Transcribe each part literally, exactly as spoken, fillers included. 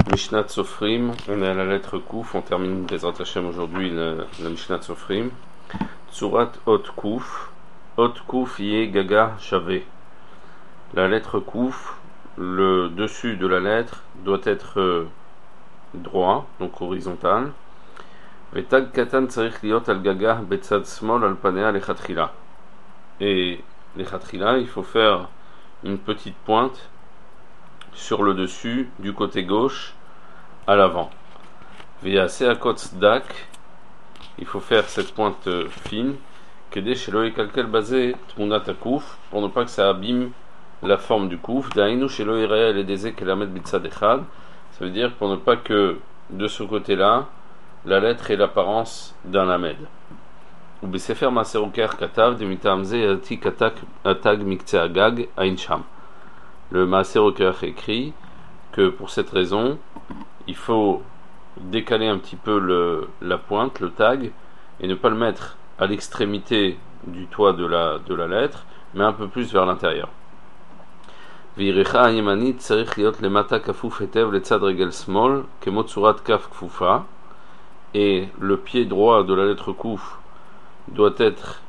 Mishnat Sofrim, on est à la lettre Kouf, on termine Bezrat Hashem aujourd'hui le, la Mishnat Sofrim. Tsurat Ot Kouf, Ot Kouf Yé Gaga Shavé. La lettre Kouf, le dessus de la lettre doit être euh, droit, donc horizontal. Vetag Katan Tsarich Liot Al Gaga Betzad Smol Al Panea Lechatchila. Et Lechatchila, il faut faire une petite pointe sur le dessus du côté gauche à l'avant. Via Seakot Dak, il faut faire cette pointe fine, Kede Sheloé Kalkel basé Tmunat Kouf, pour ne pas que ça abîme la forme du Kouf. Dainu Sheloé Réel et Dezé Kelamet Bitzad Echad, ça veut dire pour ne pas que de ce côté-là, la lettre ait l'apparence d'un lamed. Ou Besefer Maseroker Katav, Demitamze Ati Katak Atag Mikce Agag Aincham. Le Maaser écrit que pour cette raison, il faut décaler un petit peu le, la pointe, le tag, et ne pas le mettre à l'extrémité du toit de la, de la lettre, mais un peu plus vers l'intérieur. V'irecha ayemanit tzarich liot lemata kafuf hetev letzad regel smol kemo tsurat kaf kfufa, et le pied droit de la lettre kouf doit être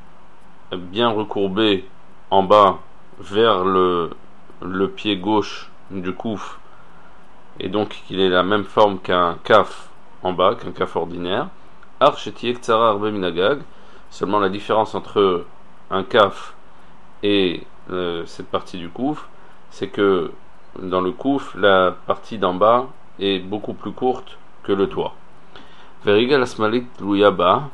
bien recourbé en bas vers le le pied gauche du kouf, et donc qu'il ait la même forme qu'un kaf en bas, qu'un kaf ordinaire. Archetiek tsara arbe minagag, seulement la différence entre un kaf et euh, cette partie du kouf, c'est que dans le kouf, la partie d'en bas est beaucoup plus courte que le toit. Verigal asmalit luyaba,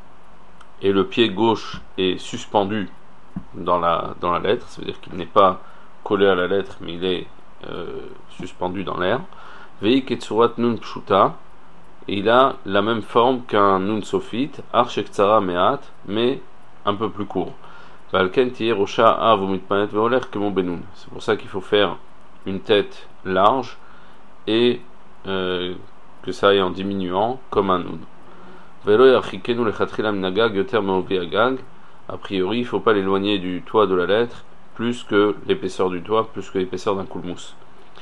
et le pied gauche est suspendu dans la, dans la lettre, ça veut dire qu'il n'est pas collé à la lettre, mais il est euh, suspendu dans l'air. Veik et tsurat nun pshuta, et il a la même forme qu'un nun sophite, archek tsara meat, mais un peu plus court. Valken tiye rosha av umitpanet veoler kemon benun. C'est pour ça qu'il faut faire une tête large et euh, que ça aille en diminuant comme un nun. Velo yarchikenu lechatchila minagag yoter meovi agag. A priori, il ne faut pas l'éloigner du toit de la lettre plus que l'épaisseur du toit, plus que l'épaisseur d'un koulmous.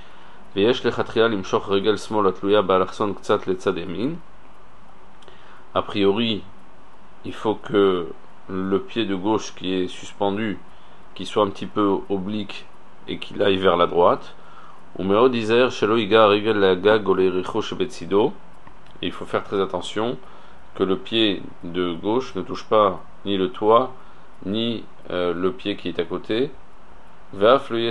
A priori, il faut que le pied de gauche qui est suspendu, qui soit un petit peu oblique et qu'il aille vers la droite. Il faut faire très attention que le pied de gauche ne touche pas ni le toit, ni euh, le pied qui est à côté. Il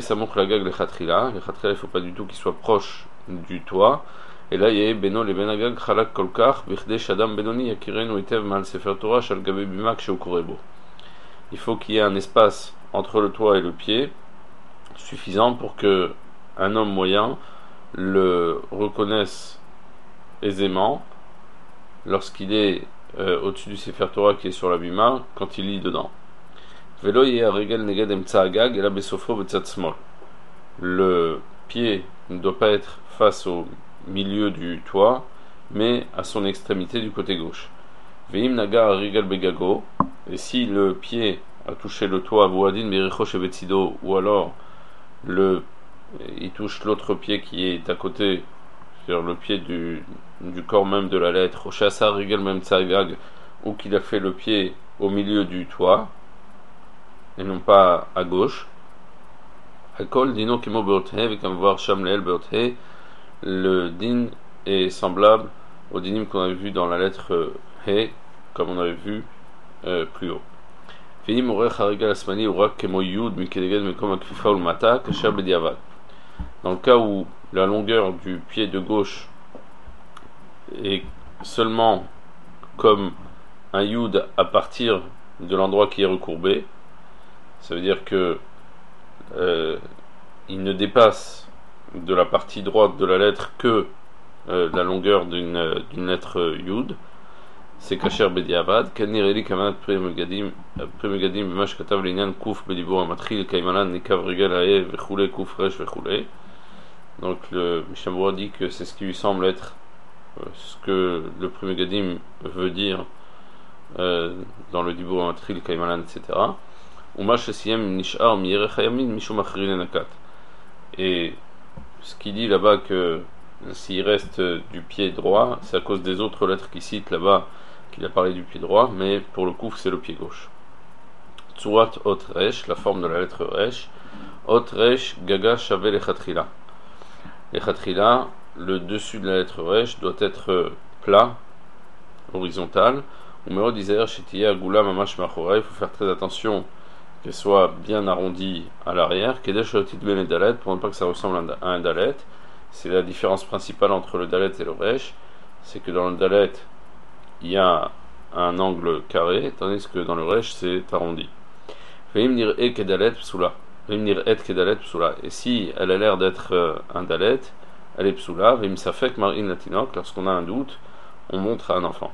ne faut pas du tout qu'il soit proche du toit. Et là, il y a Beno le Benagag Chalak Kolkar, Birde Shadam Benoni Yakiren Uitev Mal Sefer Torah Shal Gabe Bimak Sheukorebo. Il faut qu'il y ait un espace entre le toit et le pied suffisant pour que un homme moyen le reconnaisse aisément lorsqu'il est euh, au-dessus du Sefer Torah qui est sur la bima, quand il lit dedans. Le pied ne doit pas être face au milieu du toit, mais à son extrémité du côté gauche. Et si le pied a touché le toit, ou alors le, il touche l'autre pied qui est à côté, sur le pied du, du corps même de la lettre, ou qu'il a fait le pied au milieu du toit, et non pas à gauche. Le din est semblable au dinim qu'on avait vu dans la lettre He, comme on avait vu euh, plus haut. Dans le cas où la longueur du pied de gauche est seulement comme un yud à partir de l'endroit qui est recourbé, ça veut dire que euh, il ne dépasse de la partie droite de la lettre que euh, la longueur d'une, d'une lettre yud. C'est kasher bediavad. Kenireli kamanat premegadim premegadim b'mash katav l'inyan kouf bedibur amatril kaimalan nikav regel hae vechule kouf resh vechule. Donc le Mishnah dit que c'est ce qui lui semble être euh, ce que le premegadim veut dire euh, dans le dibur amatril kaimalan, et cetera. Et ce qui dit là-bas que s'il reste du pied droit, c'est à cause des autres lettres qu'il cite là-bas qu'il a parlé du pied droit, mais pour le kouf c'est le pied gauche. Tsurat ot resh, la forme de la lettre resh. Ot resh gaga shavé lechatchila. Lechatchila, le dessus de la lettre resh doit être plat, horizontal. Ou disait shetiya agula mamash machora. Il faut faire très attention qu'elle soit bien arrondie à l'arrière. Kedesh otidme le dalet, pour ne pas que ça ressemble à un dalet. C'est la différence principale entre le dalet et le resh, c'est que dans le dalet il y a un angle carré, tandis que dans le resh c'est arrondi. Et si elle a l'air d'être un dalet, elle est psoula. Lorsqu'on a un doute, on montre à un enfant.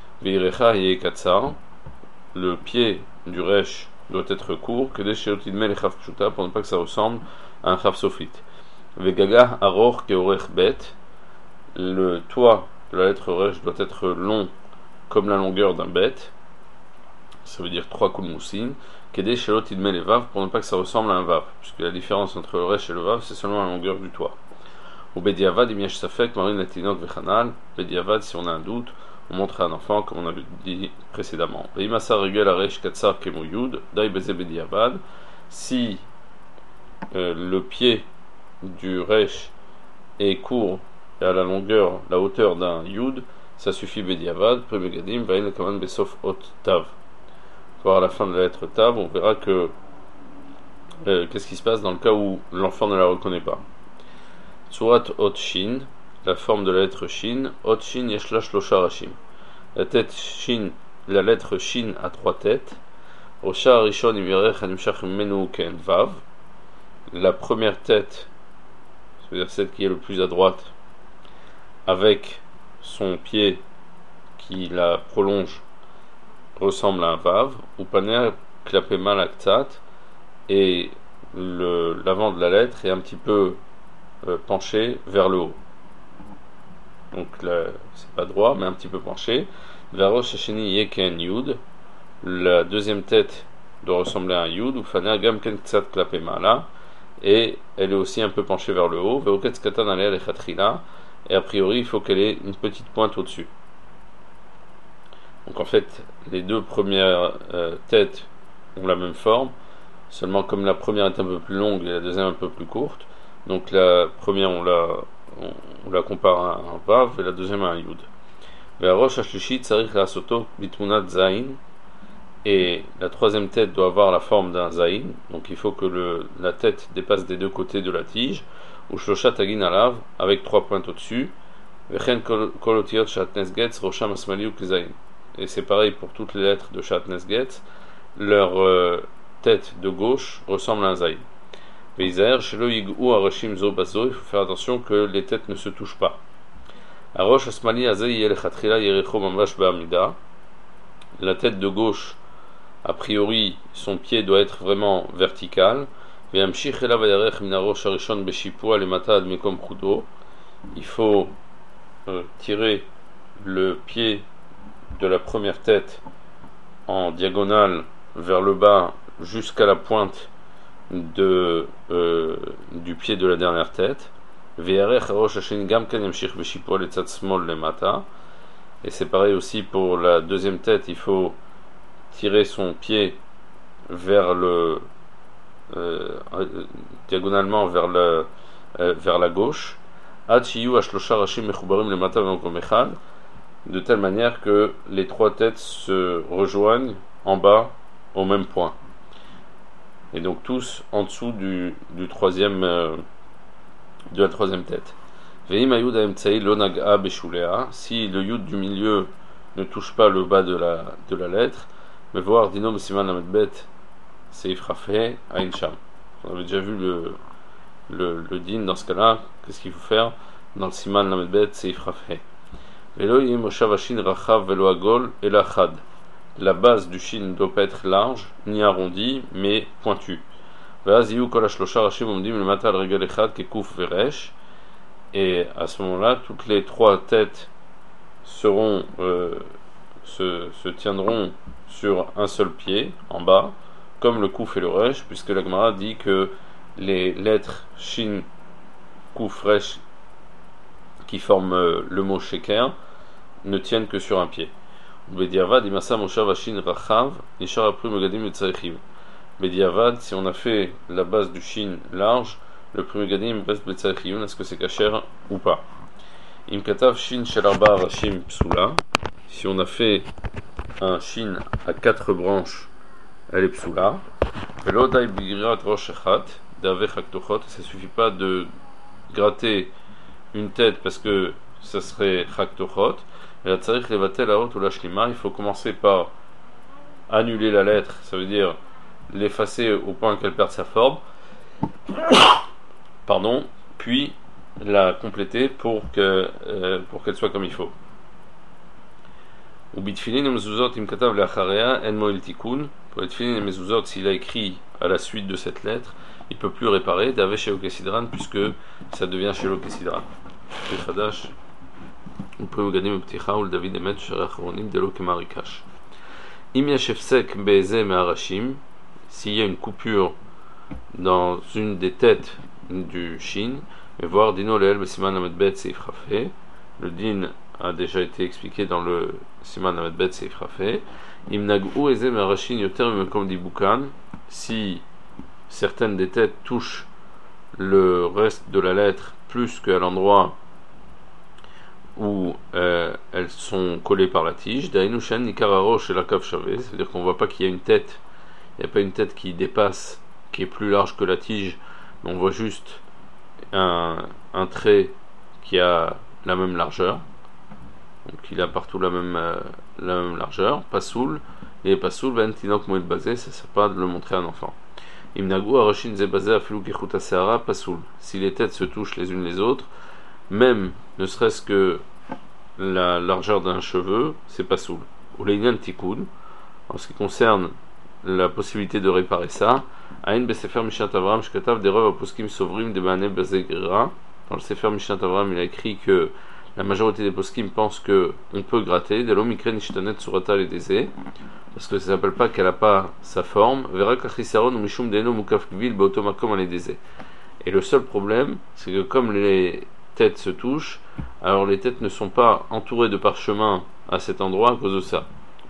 Le pied du resh doit être court, pour ne pas que ça ressemble à un chaf sofite. Vegaga aror keorech bet, le toit de la lettre resh doit être long comme la longueur d'un bet, ça veut dire trois coups de moussine. Kedé shelot idme les vav, pour ne pas que ça ressemble à un vav, puisque la différence entre le resh et le vav c'est seulement la longueur du toit. Ou bediavad imiach safek marin latinok vechanal, bediavad si on a un doute, on montre à un enfant comme on avait dit précédemment. Veimasa regel aresh katsar kemoyud, dai beze bediavad, si euh, le pied du resh est court et à la longueur, la hauteur d'un yud, ça suffit bediavad, premegadim, vain kaman besof ot tav. Voir à la fin de la lettre tav, on verra que euh, qu'est-ce qui se passe dans le cas où l'enfant ne la reconnaît pas. Tsurat ot shin, la forme de la lettre shin, ot shin yeshla shlosha rashim. La tête shin, la lettre shin a trois têtes. Rosha rishon imirech animshach menu ken vav. La première tête, c'est-à-dire celle qui est le plus à droite, avec son pied qui la prolonge, ressemble à un vav, ou paner klapema laktat, et le, l'avant de la lettre est un petit peu euh, penché vers le haut. Donc là, c'est pas droit, mais un petit peu penché. Varosh hasheni yeken yud, la deuxième tête doit ressembler à un yud, ou faner gam ken ktsat klapema là, et elle est aussi un peu penchée vers le haut. Veoket skatan alea lechatchila, et a priori il faut qu'elle ait une petite pointe au-dessus. Donc en fait, les deux premières euh, têtes ont la même forme, seulement comme la première est un peu plus longue et la deuxième un peu plus courte, donc la première on la, on, on la compare à un vav et la deuxième à un yud. Et la troisième tête doit avoir la forme d'un zayin, donc il faut que le, la tête dépasse des deux côtés de la tige, ou shlosha tagin alav, avec trois pointes au-dessus, et c'est pareil pour toutes les lettres de Shatnes Getz, leur euh, tête de gauche ressemble à un zayin. Il faut faire attention que les têtes ne se touchent pas. La tête de gauche, a priori, son pied doit être vraiment vertical. Il faut euh, tirer le pied de la première tête en diagonale vers le bas jusqu'à la pointe de, euh, du pied de la dernière tête. Et c'est pareil aussi pour la deuxième tête, il faut tirer son pied vers le euh, diagonalement vers, le, euh, vers la gauche, de telle manière que les trois têtes se rejoignent en bas au même point, et donc tous en dessous du, du troisième euh, de la troisième tête. Si le yud du milieu ne touche pas le bas de la, de la lettre, mais voir dinom siman lamedbet seif rafé ain sham. On avait déjà vu le, le, le din dans ce cas-là. Qu'est-ce qu'il faut faire dans le siman lamedbet seif rafé? Velo yim moshav shin rachav velo agol ela chad. La base du shin ne doit pas être large ni arrondie, mais pointue. Vaz yu kol hashlosha rashim omdim le matal regel echad kekuf veresh. Et à ce moment-là, toutes les trois têtes seront, euh, se, se tiendront sur un seul pied, en bas, comme le kouf et le resh, puisque la Gemara dit que les lettres shin, kouf, resh qui forment euh, le mot sheker ne tiennent que sur un pied. Bediavad, imasa moshav ashin rachav, nishar apru megadim etzarechim. Bediavad, si on a fait la base du shin large, le premier gadim reste betzarechim, est-ce que c'est kasher ou pas? Imkatav shin shel arba rashim psula, si on a fait un shin à quatre branches, elle est psula. Velo dai bigrat rosh echat, d'avech haktochot, ça suffit pas de gratter une tête parce que ça serait haktochot. Et la tzarich levatel haot ou la shlima, il faut commencer par annuler la lettre, ça veut dire l'effacer au point qu'elle perde sa forme, pardon, puis la compléter pour que euh, pour qu'elle soit comme il faut. Ou bitfilin et mezuzot im katav leacharea en moil tikun. Pour les tfilin et mezuzot, s'il a écrit à la suite de cette lettre, il peut plus réparer d'ave shelo kesidran puisque ça devient shelo kesidran. Chadash. Ou peut gadim pticha ou le David emet shere achronim delo kemarikash. Im yesh efsek be'ezeh me'arashim, s'il y a une coupure dans une des têtes du shin, mais voir dino leel besiman amedbet seif rafé, le din a déjà été expliqué dans le siman amedbet seif rafé. Im nag'u ezeh me'arashin yoter mekom dibukan, si certaines des têtes touchent le reste de la lettre plus qu'à l'endroit où euh, elles sont collées par la tige, dainushan nikararo chez la kav shavé, c'est-à-dire qu'on ne voit pas qu'il y a une tête, il n'y a pas une tête qui dépasse, qui est plus large que la tige, mais on voit juste un, un trait qui a la même largeur, donc il a partout la même, euh, la même largeur, pasoul, et pasoul, ben tinok moed basé, ça ne sert pas de le montrer à un enfant. Imnagu arashin ze basé afilou kechut aseara, pasoul, si les têtes se touchent les unes les autres, même ne serait-ce que la largeur d'un cheveu, c'est pas soul. Ou l'einyan tikkun, en ce qui concerne la possibilité de réparer ça, Aïn besefer Mishnat Avram shkatav derov aposkim sovrim de bane bazegra. Dans le sefer Mishnat Avram, il a écrit que la majorité des poskim pensent que on peut gratter de l'omikren ishtanet surata les désé, parce que ça s'appelle pas qu'elle a pas sa forme. Vera kachisaron ou mishum deno mukaf gvil beotomakom les désé. Et le seul problème, c'est que comme les têtes se touchent, alors les têtes ne sont pas entourées de parchemin à cet endroit à cause de ça.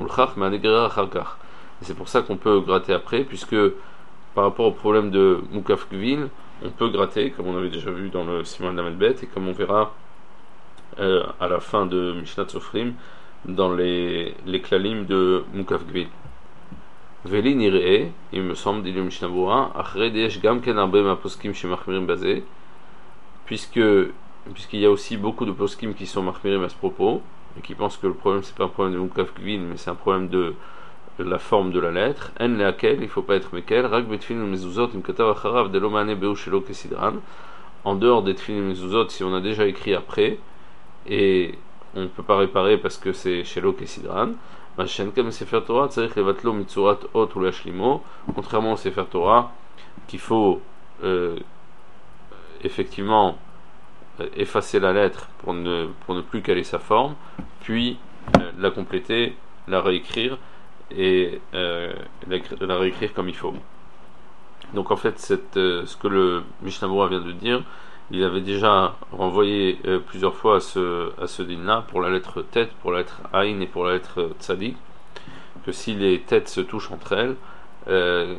Et c'est pour ça qu'on peut gratter après, puisque par rapport au problème de Mukaf Gvil, on peut gratter, comme on avait déjà vu dans le Siman Lamedbet, et comme on verra euh, à la fin de Mishnat Sofrim, dans les, les klalim de Mukaf Gvil. Veli niree, il me semble, dit le Mishnah Bura, achre deesh gam ken arbe ma poskim shemachmirim bazé, puisque puisqu'il y a aussi beaucoup de poskim qui sont marmirim à ce propos et qui pensent que le problème c'est pas un problème de mukaf gvil mais c'est un problème de, de la forme de la lettre. En leakel, il faut pas être mekel, rak betfilin mezuzot im katav acharav de lomane beu shelo kesidran. En dehors des tfilin mezuzot, si on a déjà écrit après et on ne peut pas réparer parce que c'est shelo kesidran, machen comme sefer Torah tzarich levatlo mitzurat ot ou lashlimo, contrairement au sefer Torah qu'il faut euh, effectivement effacer la lettre pour ne, pour ne plus qu'elle ait sa forme, puis euh, la compléter, la réécrire et euh, la, la réécrire comme il faut. Donc en fait, cette, euh, ce que le Mishnah Bura vient de dire, il avait déjà renvoyé euh, plusieurs fois à ce, à ce din-là pour la lettre tête, pour la lettre aïn et pour la lettre tzadik, que si les têtes se touchent entre elles, euh,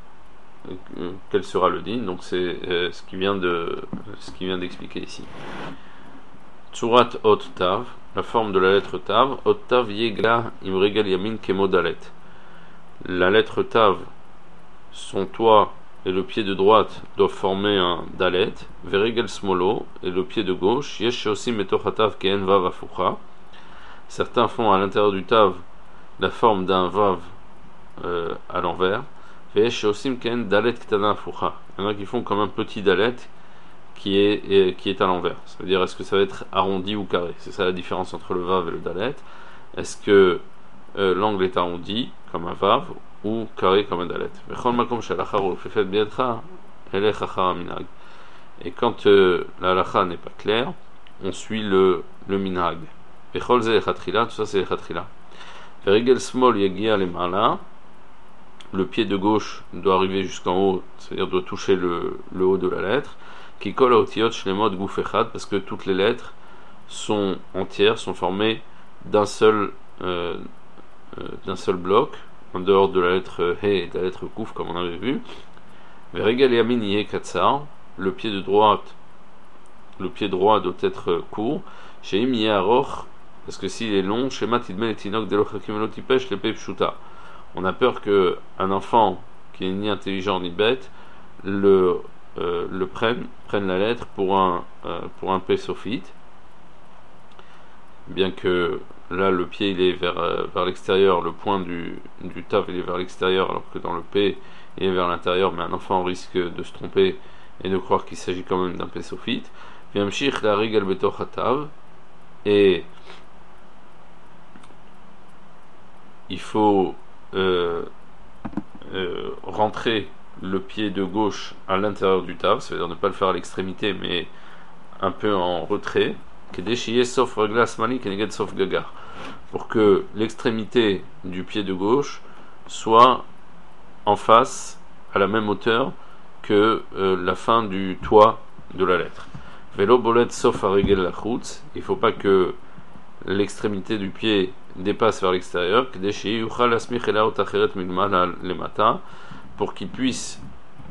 quel sera le din. Donc c'est euh, ce qui vient de ce qui vient d'expliquer ici. Tsurat ot tav, la forme de la lettre tav, ot tav yegla imregal yamin kemodalet. La lettre tav, son toit et le pied de droite doivent former un dalet, veregel smolo, et le pied de gauche yesh aussi metochatav ken vav afucha. Certains font à l'intérieur du tav la forme d'un vav euh, à l'envers. Il y en a qui font comme un petit dalet qui est, qui est à l'envers. Ça veut dire, est-ce que ça va être arrondi ou carré? C'est ça la différence entre le vav et le dalet. Est-ce que euh, l'angle est arrondi comme un vav ou carré comme un dalet? Et quand euh, la halacha n'est pas claire, on suit le, le minhag. Tout ça c'est les chatrila. Le pied de gauche doit arriver jusqu'en haut, c'est-à-dire doit toucher le, le haut de la lettre, qui colle au tiot shlemot gouf echad, parce que toutes les lettres sont entières, sont formées d'un seul, euh, euh, d'un seul bloc, en dehors de la lettre He et de la lettre Kouf, comme on avait vu. Veregel Yamin Yeh Katsar, le pied de droite, le pied droit doit être court. Sheim Yeh Aroch, parce que s'il est long, Shema Tidmel Tinok Delo Chakim Velo Tipesh Lepe Pshuta. On a peur qu'un enfant qui est ni intelligent ni bête le, euh, le prenne, prenne la lettre pour un, euh, pour un P sophite, bien que là le pied il est vers, euh, vers l'extérieur, le point du, du tav il est vers l'extérieur, alors que dans le P il est vers l'intérieur, mais un enfant risque de se tromper et de croire qu'il s'agit quand même d'un P sophite. Viamshich la rigal betoch hatav, et il faut euh, euh, rentrer le pied de gauche à l'intérieur du tav, ça veut dire ne pas le faire à l'extrémité mais un peu en retrait, pour que l'extrémité du pied de gauche soit en face, à la même hauteur que euh, la fin du toit de la lettre. Velo bolet sauf à régel la route, il ne faut pas que l'extrémité du pied dépasse vers l'extérieur, pour qu'il puisse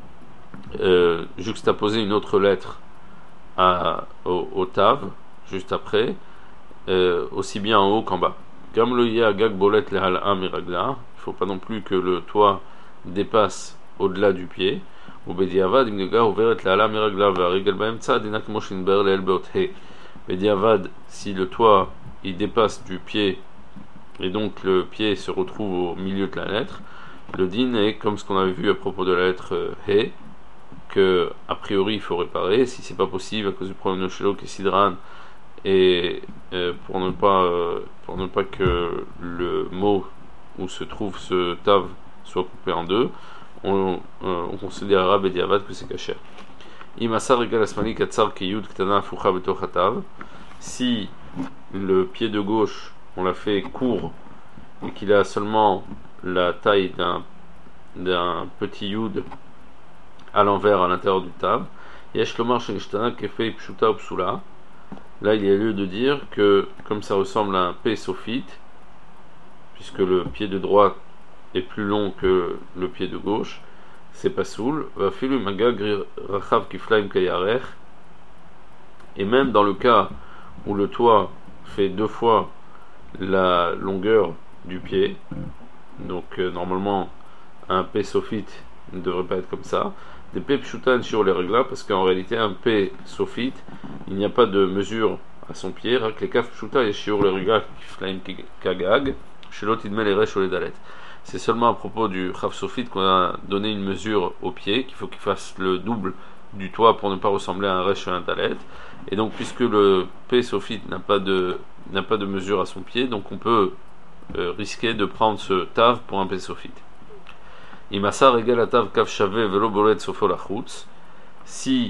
euh, juxtaposer une autre lettre à, au, au tav, juste après, euh, aussi bien en haut qu'en bas. Comme le yagag bolet lehal amiragla, il ne faut pas non plus que le toit dépasse au-delà du pied. Ou bediavad imgega ouveret lehal amiragla ve'arigel ba'emtza dinak moshin ber lehel beot he. Bediavad, si le toit il dépasse du pied et donc le pied se retrouve au milieu de la lettre, le din est comme ce qu'on avait vu à propos de la lettre euh, he, que a priori il faut réparer si c'est pas possible à cause du problème de Shelo qui est sidran, et euh, pour ne pas euh, pour ne pas que le mot où se trouve ce tav soit coupé en deux, on, euh, on considérera bediavad que c'est kasher. Imasar egal asmani katsar kiyud ktana fucha betoch hatav, si le pied de gauche on l'a fait court et qu'il a seulement la taille d'un d'un petit yud à l'envers à l'intérieur du tav, yesh lomar shenishtana kefei pshuta psula. Là il y a lieu de dire que comme ça ressemble à un P sophite, puisque le pied de droite est plus long que le pied de gauche, c'est pas soul. Va filu magag rachav kiflaim kayarech, et même dans le cas où le toit fait deux fois la longueur du pied, donc euh, normalement un P sophite ne devrait pas être comme ça. Des P pshutan sur les règles, parce qu'en réalité un P sophite il n'y a pas de mesure à son pied. Rak les kaf pshuta et shiur les règles kiflaim kagag shelot idme les resh les dalet. C'est seulement à propos du Chav Sophite qu'on a donné une mesure au pied, qu'il faut qu'il fasse le double du toit pour ne pas ressembler à un Resh ou un Dalet. Et donc, puisque le P Sophite n'a pas de, n'a pas de mesure à son pied, donc on peut euh, risquer de prendre ce Tav pour un P Sophite. Imasar égale à Tav Kav Shavé Velo Bolet Sofo Lachutz. Si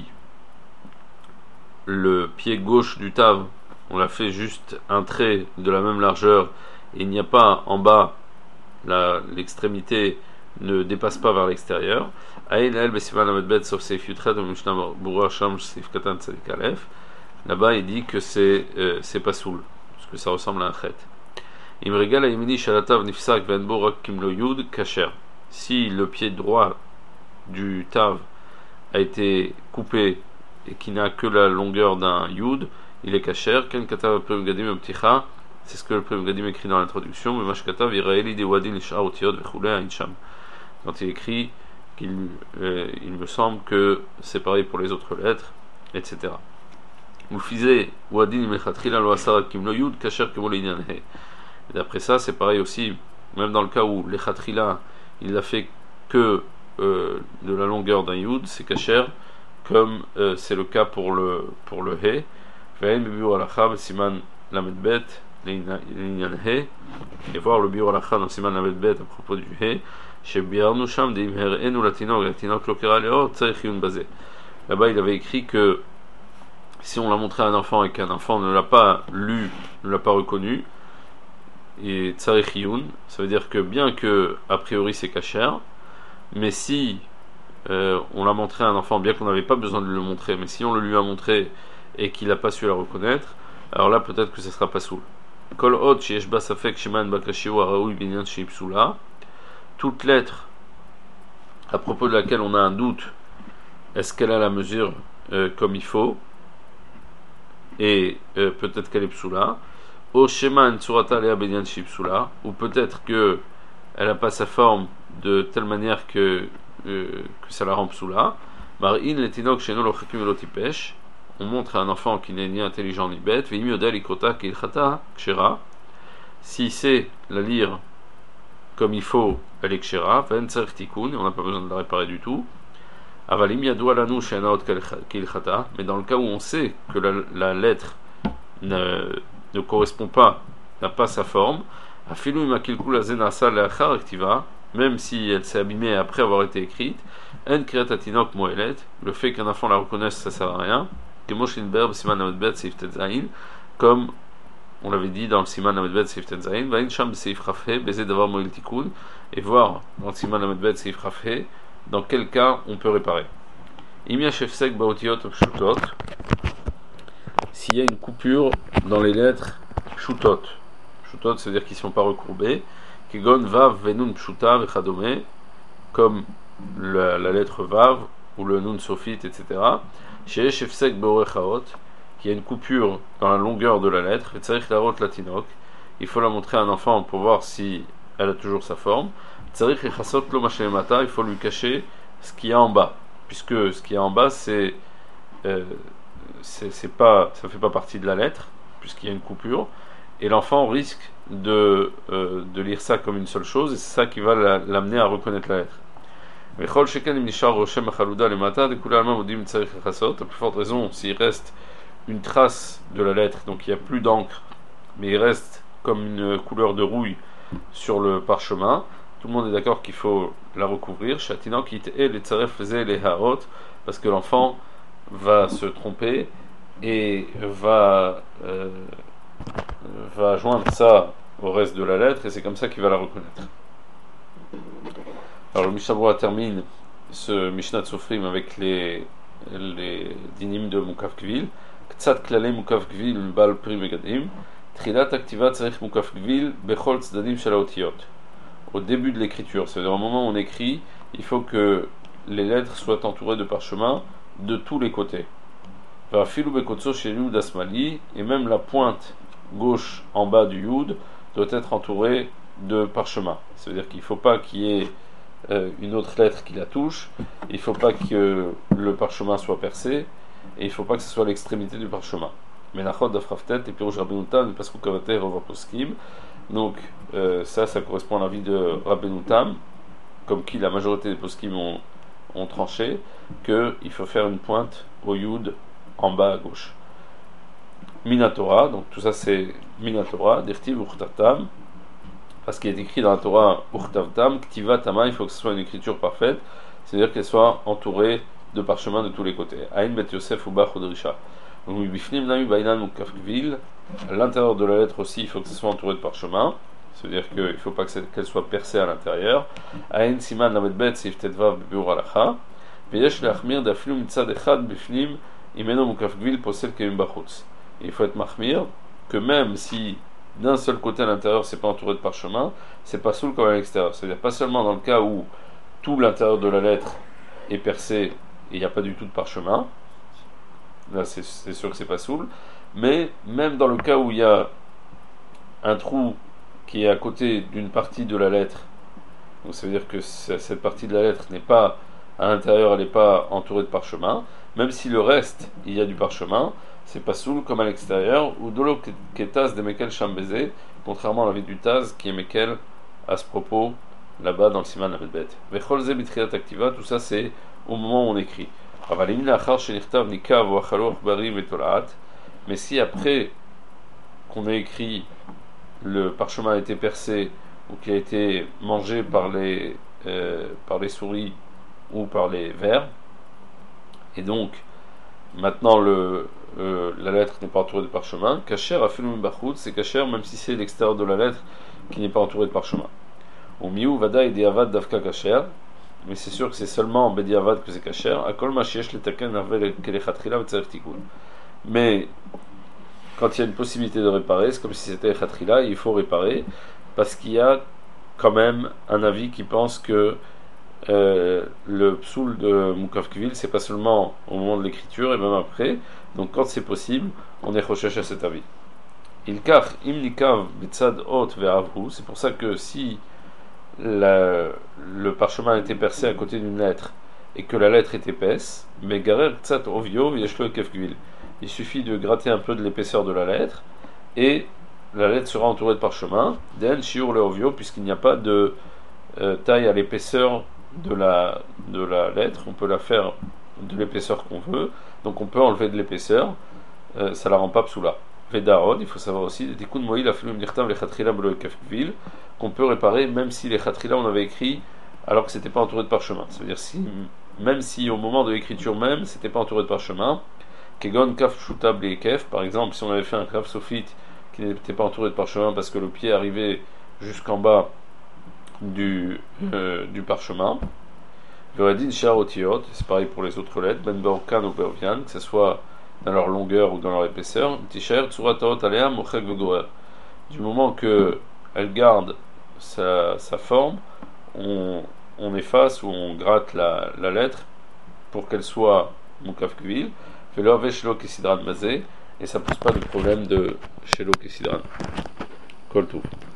le pied gauche du Tav, on l'a fait juste un trait de la même largeur, et il n'y a pas en bas, La, l'extrémité ne dépasse pas vers l'extérieur. Là-bas, il dit que c'est, euh, c'est pas soul, parce que ça ressemble à un chet. Si le pied droit du tav a été coupé et qui n'a que la longueur d'un yud, il est kasher. C'est ce que le Prem Gadim écrit dans l'introduction. Quand il écrit qu'il euh, il me semble que c'est pareil pour les autres lettres, et cetera. D'après ça, c'est pareil aussi, même dans le cas où l'Echatrila, il l'a fait que euh, de la longueur d'un yud, c'est kasher, comme euh, c'est le cas pour le, pour le he. Siman Lamedbet, et voir le biur alacha dans Siman Lamed Bet à propos du he, chez Biarnu Sham de Imher Enu Latinok, Latinok Lokera Leo, Tzarich Yun Bazé. Là-bas, il avait écrit que si on l'a montré à un enfant et qu'un enfant ne l'a pas lu, ne l'a pas reconnu, et Tzarich Yun, ça veut dire que bien que a priori c'est kasher, mais si euh, on l'a montré à un enfant, bien qu'on n'avait pas besoin de le montrer, mais si on le lui a montré et qu'il n'a pas su la reconnaître, alors là peut-être que ce sera pas soul. Kol od sheyesh ba safek sheman bakashiu haraoui binyan sheipsula. Toute lettre à propos de laquelle on a un doute, est-ce qu'elle a la mesure euh, comme il faut, et euh, peut-être qu'elle est psula, o sheman tsurata lea binyan sheipsula, ou peut-être que elle n'a pas sa forme de telle manière que, euh, que ça la rend psula. Mar'in letinok sheno lo chakim velo tipesh. On montre à un enfant qui n'est ni intelligent ni bête, ve'im yoda likota kilchata kshera. S'il sait la lire comme il faut, elle est kshera, ve'en tzarich tikun, on n'a pas besoin de la réparer du tout. Avalim yadua lanu she'ena od kilchata, mais dans le cas où on sait que la, la lettre ne, ne correspond pas, n'a pas sa forme, afilu imakilkul azenasa leachar ektiva, même si elle s'est abîmée après avoir été écrite, en kriat atinok moelet, le fait qu'un enfant la reconnaisse, ça sert à rien. Comme on l'avait dit dans le Siman Amedbet Seif Tetzain, Vain Sham Seif Rafhe, Baiser d'avoir Moil Tikkun, et voir dans le Siman Amedbet Seif Rafhe dans quel cas on peut réparer. Imya Shefsek Baotiot Pshutot, s'il y a une coupure dans les lettres Pshutot, Pshutot c'est-à-dire qu'ils ne sont pas recourbés, Kegon Vav Venun Pshuta Vechadome, comme la, la lettre Vav ou le Nun Sofit, et cetera. Chez Shefsek Beorechaot, qui a une coupure dans la longueur de la lettre, et Tsarich Larot Latinok, il faut la montrer à un enfant pour voir si elle a toujours sa forme. Tsarich Echasot Lo Mashelemata, il faut lui cacher ce qu'il y a en bas, puisque ce qu'il y a en bas, c'est, euh, c'est, c'est pas, ça ne fait pas partie de la lettre, puisqu'il y a une coupure, et l'enfant risque de, euh, de lire ça comme une seule chose, et c'est ça qui va la, l'amener à reconnaître la lettre. La plus forte raison, s'il reste une trace de la lettre, donc il n'y a plus d'encre, mais il reste comme une couleur de rouille sur le parchemin, tout le monde est d'accord qu'il faut la recouvrir, parce que l'enfant va se tromper et va, euh, va joindre ça au reste de la lettre, et c'est comme ça qu'il va la reconnaître. Alors le Mishnah Berurah termine ce Mishnah Tzofrim avec les, les dinim de Mukaf Gvil. Ktsat klalei Mukaf Gvil bal pri megadim. Trilat aktiva tzarich Mukaf Gvil bechol tzdadim shel haotiyot. Au début de l'écriture, c'est-à-dire au moment où on écrit, il faut que les lettres soient entourées de parchemin de tous les côtés. Vafilu bekotso shel yud asmali, et même la pointe gauche en bas du yud doit être entourée de parchemin. C'est-à-dire qu'il ne faut pas qu'il y ait euh, une autre lettre qui la touche, il ne faut pas que le parchemin soit percé, et il ne faut pas que ce soit l'extrémité du parchemin. Menachot d'Afraftet et Pirouj Rabbeinu Tam, parce qu'on Kavate Rova Poskim. Donc, euh, ça, ça correspond à l'avis de Rabbeinu Tam, comme qui la majorité des poskim ont, ont tranché, qu'il faut faire une pointe au yud en bas à gauche. Minatora, donc tout ça c'est Minatora, Dirtiv Uchtatam, parce qu'il est écrit dans la Torah Urtavtam, Ktiva Tama, il faut que ce soit une écriture parfaite, c'est-à-dire qu'elle soit entourée de parchemins de tous les côtés. Aïn Bet Yosef ou Bach Odrisha. À l'intérieur de la lettre aussi, il faut que ce soit entouré de parchemins, c'est-à-dire qu'il ne faut pas qu'elle soit percée à l'intérieur. Aïn Siman Lamed Bet Seif Tetvav Bibur Alacha. Veyesh Leachmir Daflu Mitzad Echad Bifnim Imeno Mukaf Gvil Posel Kevim Bachutz. Il faut être mahmir que même si d'un seul côté à l'intérieur c'est pas entouré de parchemin, c'est pas soul comme à l'extérieur. C'est-à-dire pas seulement dans le cas où tout l'intérieur de la lettre est percé et il n'y a pas du tout de parchemin, là c'est, c'est sûr que c'est pas soul, mais même dans le cas où il y a un trou qui est à côté d'une partie de la lettre, donc ça veut dire que cette partie de la lettre n'est pas à l'intérieur, elle n'est pas entourée de parchemin, même si le reste il y a du parchemin, c'est pas soul comme à l'extérieur, ou dolo ketaz de mekel shambezé, contrairement à la vie du taz qui est mekel à ce propos là-bas dans le siman Lamed-Bet. Vecholze bitriat aktiva, tout ça c'est au moment où on écrit. Mais si après qu'on a écrit, le parchemin a été percé ou qu'il a été mangé par les, euh, par les souris ou par les vers, et donc maintenant le Euh, la lettre n'est pas entourée de parchemin, kacher a fait le bachut, c'est kacher même si c'est l'extérieur de la lettre qui n'est pas entouré de parchemin. Au miou vada et diavad davka kacher, mais c'est sûr que c'est seulement en bediavad que c'est kacher. Akol machiesh le taken avait kelechatchila v'tzarich tikun. Mais quand il y a une possibilité de réparer, c'est comme si c'était Khatrila, il faut réparer, parce qu'il y a quand même un avis qui pense que euh, le psoul de Moukaf Kvil, c'est pas seulement au moment de l'écriture, et même après, donc quand c'est possible, on est recherché à cet avis. Il kach imnikav bitzad hot ve'avru, c'est pour ça que si la, le parchemin était percé à côté d'une lettre et que la lettre est épaisse, mais garer tzat ovio yeshlo kefgvil. Il suffit de gratter un peu de l'épaisseur de la lettre et la lettre sera entourée de parchemin. Den shiur le ovio, puisqu'il n'y a pas de euh, taille à l'épaisseur de la, de la lettre, on peut la faire de l'épaisseur qu'on veut, donc on peut enlever de l'épaisseur, euh, ça la rend pas psoula. Vedarod, il faut savoir aussi, des coups de moïl a fait les khatrila blo kefgvil, qu'on peut réparer même si les khatrila on avait écrit alors que c'était pas entouré de parchemin. Ça veut dire si même si au moment de l'écriture même c'était pas entouré de parchemin, kegon kaf shuta bli kef, par exemple si on avait fait un kaf sophite qui n'était pas entouré de parchemin parce que le pied arrivait jusqu'en bas du euh, du parchemin. Veradin shar otiot, c'est pareil pour les autres lettres, ben baokan ou beovian, que ce soit dans leur longueur ou dans leur épaisseur. Tisher tsuratot alea mochek vegorer. Du moment que elle garde sa, sa forme, on, on efface ou on gratte la, la lettre pour qu'elle soit Moukaf Kvil, Velo ave shelo kesidran mazé, et ça pose pas de problème de shelo kesidran. Kol touv.